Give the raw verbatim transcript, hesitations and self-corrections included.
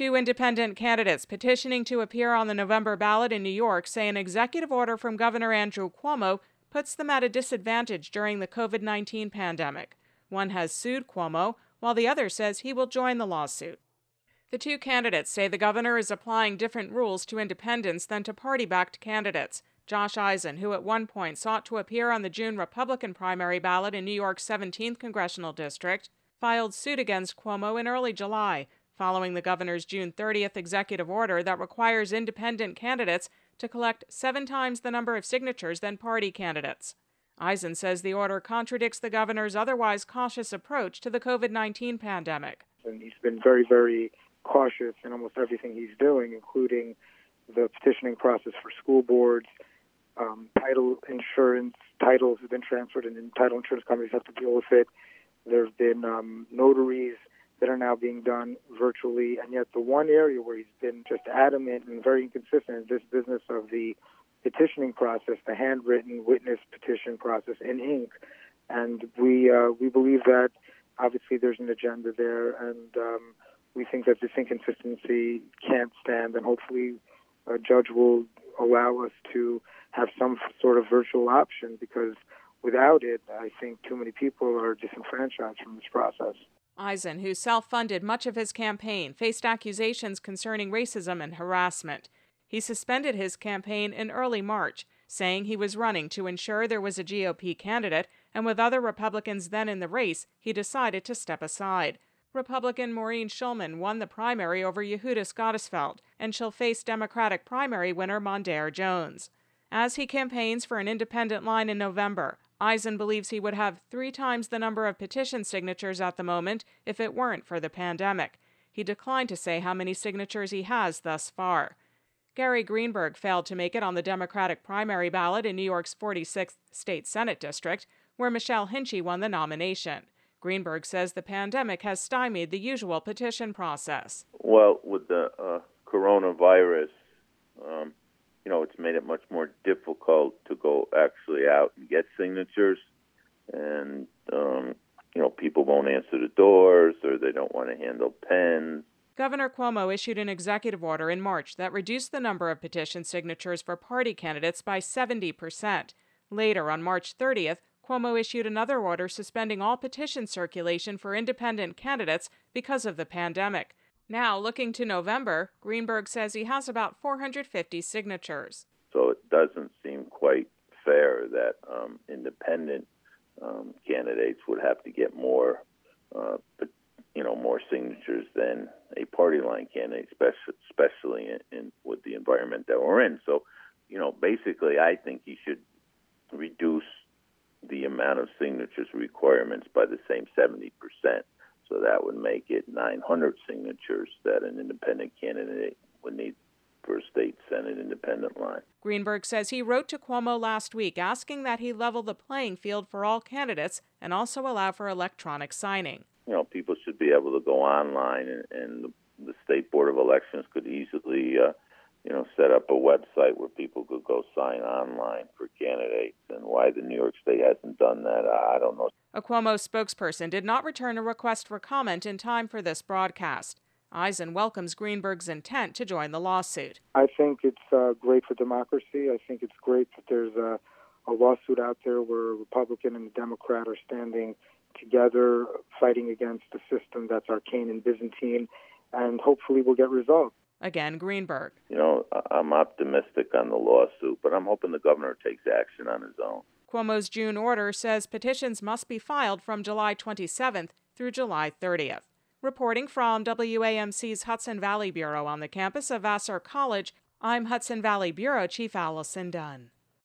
Two independent candidates petitioning to appear on the November ballot in New York say an executive order from Governor Andrew Cuomo puts them at a disadvantage during the COVID nineteen pandemic. One has sued Cuomo, while the other says he will join the lawsuit. The two candidates say the governor is applying different rules to independents than to party-backed candidates. Josh Eisen, who at one point sought to appear on the June Republican primary ballot in New York's seventeenth congressional district, filed suit against Cuomo in early July, following the governor's June thirtieth executive order that requires independent candidates to collect seven times the number of signatures than party candidates. Eisen says the order contradicts the governor's otherwise cautious approach to the COVID nineteen pandemic. And he's been very, very cautious in almost everything he's doing, including the petitioning process for school boards. Um, title insurance, titles have been transferred, and title insurance companies have to deal with it. There have been um, notaries that are now being done virtually, and yet the one area where he's been just adamant and very inconsistent is this business of the petitioning process, the handwritten witness petition process in ink. And we uh, we believe that obviously there's an agenda there, and um, we think that this inconsistency can't stand, and hopefully a judge will allow us to have some sort of virtual option, because without it, I think too many people are disenfranchised from this process. Eisen, who self-funded much of his campaign, faced accusations concerning racism and harassment. He suspended his campaign in early March, saying he was running to ensure there was a G O P candidate, and with other Republicans then in the race, he decided to step aside. Republican Maureen Schulman won the primary over Yehuda Scottisfeld, and she'll face Democratic primary winner Mondaire Jones. As he campaigns for an independent line in November, Eisen believes he would have three times the number of petition signatures at the moment if it weren't for the pandemic. He declined to say how many signatures he has thus far. Gary Greenberg failed to make it on the Democratic primary ballot in New York's forty-sixth State Senate District, where Michelle Hinchey won the nomination. Greenberg says the pandemic has stymied the usual petition process. Well, with the uh, coronavirus, um, you know, it's made it much more difficult to go actually out and get signatures. And, um, you know, people won't answer the doors, or they don't want to handle pens. Governor Cuomo issued an executive order in March that reduced the number of petition signatures for party candidates by seventy percent. Later, on March thirtieth, Cuomo issued another order suspending all petition circulation for independent candidates because of the pandemic. Now, looking to November, Greenberg says he has about four hundred fifty signatures. So it doesn't seem quite fair that um, independent um, candidates would have to get more, uh, but, you know, more signatures than a party line candidate, especially, especially in, in with the environment that we're in. So, you know, basically, I think he should reduce the amount of signatures requirements by the same seventy percent. So that would make it nine hundred signatures that an independent candidate would need for a state Senate independent line. Greenberg says he wrote to Cuomo last week asking that he level the playing field for all candidates and also allow for electronic signing. You know, people should be able to go online, and, and the, the State Board of Elections could easily, uh, you know, set up a website where people could go sign online for candidates. And why the New York State hasn't done that, I don't know. A Cuomo spokesperson did not return a request for comment in time for this broadcast. Eisen welcomes Greenberg's intent to join the lawsuit. I think it's uh, great for democracy. I think it's great that there's a, a lawsuit out there where a Republican and a Democrat are standing together, fighting against the system that's arcane and Byzantine, and hopefully we'll get results. Again, Greenberg. You know, I'm optimistic on the lawsuit, but I'm hoping the governor takes action on his own. Cuomo's June order says petitions must be filed from July twenty-seventh through July thirtieth. Reporting from W A M C's Hudson Valley Bureau on the campus of Vassar College, I'm Hudson Valley Bureau Chief Allison Dunn.